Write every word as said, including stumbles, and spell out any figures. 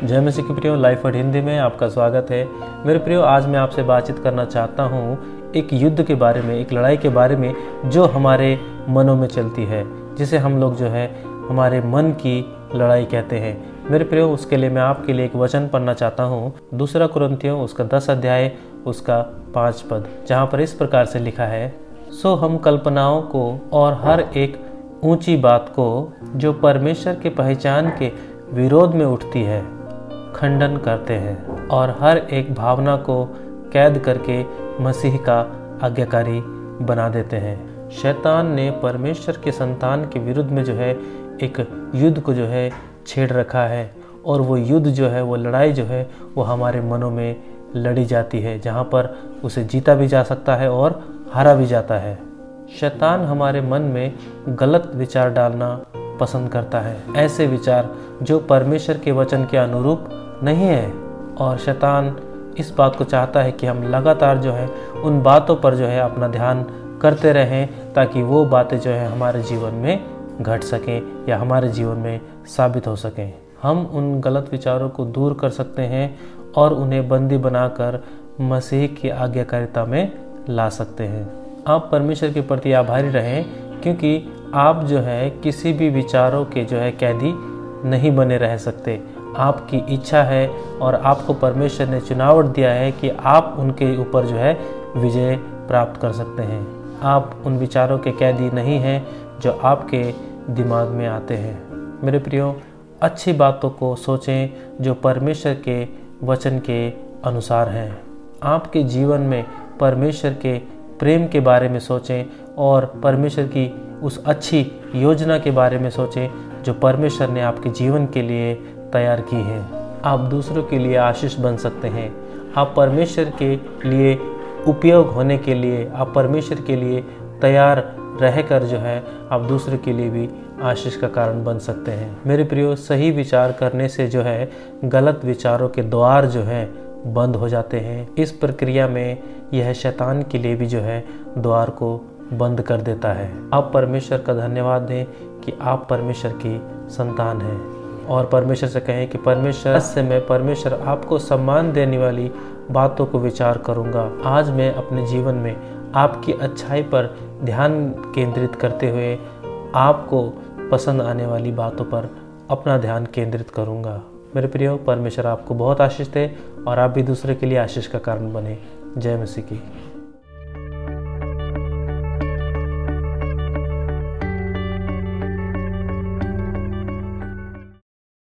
जय मसीह की प्रियो, लाइफ वर्ड हिंदी में आपका स्वागत है। मेरे प्रियो, आज मैं आपसे बातचीत करना चाहता हूँ एक युद्ध के बारे में, एक लड़ाई के बारे में जो हमारे मनों में चलती है, जिसे हम लोग जो है हमारे मन की लड़ाई कहते हैं। मेरे प्रियो, उसके लिए मैं आपके लिए एक वचन पढ़ना चाहता हूँ, दूसरा कुरिन्थियों उसका दस अध्याय उसका पाँच पद, जहाँ पर इस प्रकार से लिखा है, सो हम कल्पनाओं को और हर एक ऊंची बात को जो परमेश्वर के पहचान के विरोध में उठती है खंडन करते हैं और हर एक भावना को कैद करके मसीह का आज्ञाकारी बना देते हैं। शैतान ने परमेश्वर के संतान के विरुद्ध में जो है एक युद्ध को जो है छेड़ रखा है, और वो युद्ध जो है, वो लड़ाई जो है, वो हमारे मनों में लड़ी जाती है, जहाँ पर उसे जीता भी जा सकता है और हारा भी जाता है। शैतान हमारे मन में गलत विचार डालना पसंद करता है, ऐसे विचार जो परमेश्वर के वचन के अनुरूप नहीं है, और शैतान इस बात को चाहता है कि हम लगातार जो है उन बातों पर जो है अपना ध्यान करते रहें, ताकि वो बातें जो है हमारे जीवन में घट सकें या हमारे जीवन में साबित हो सकें। हम उन गलत विचारों को दूर कर सकते हैं और उन्हें बंदी बनाकर मसीह की आज्ञाकारिता में ला सकते हैं। आप परमेश्वर के प्रति आभारी रहें, क्योंकि आप जो है किसी भी विचारों के जो है कैदी नहीं बने रह सकते। आपकी इच्छा है और आपको परमेश्वर ने चुनाव दिया है कि आप उनके ऊपर जो है विजय प्राप्त कर सकते हैं। आप उन विचारों के कैदी नहीं हैं जो आपके दिमाग में आते हैं। मेरे प्रियो, अच्छी बातों को सोचें जो परमेश्वर के वचन के अनुसार हैं। आपके जीवन में परमेश्वर के प्रेम के बारे में सोचें और परमेश्वर की उस अच्छी योजना के बारे में सोचें जो परमेश्वर ने आपके जीवन के लिए तैयार की है। आप दूसरों के लिए आशीष बन सकते हैं। आप परमेश्वर के लिए उपयोग होने के लिए, आप परमेश्वर के लिए तैयार रहकर जो है आप दूसरों के लिए भी आशीष का कारण बन सकते हैं। मेरे प्रियो, सही विचार करने से जो है गलत विचारों के द्वार जो है बंद हो जाते हैं। इस प्रक्रिया में यह शैतान के लिए भी जो है द्वार को बंद कर देता है। आप परमेश्वर का धन्यवाद दें कि आप परमेश्वर की संतान हैं, और परमेश्वर से कहें कि परमेश्वर, से मैं परमेश्वर आपको सम्मान देने वाली बातों को विचार करूंगा। आज मैं अपने जीवन में आपकी अच्छाई पर ध्यान केंद्रित करते हुए आपको पसंद आने वाली बातों पर अपना ध्यान केंद्रित करूंगा। मेरे प्रियो, परमेश्वर आपको बहुत आशीष दे और आप भी दूसरे के लिए आशीष का कारण बने। जय मसीह की।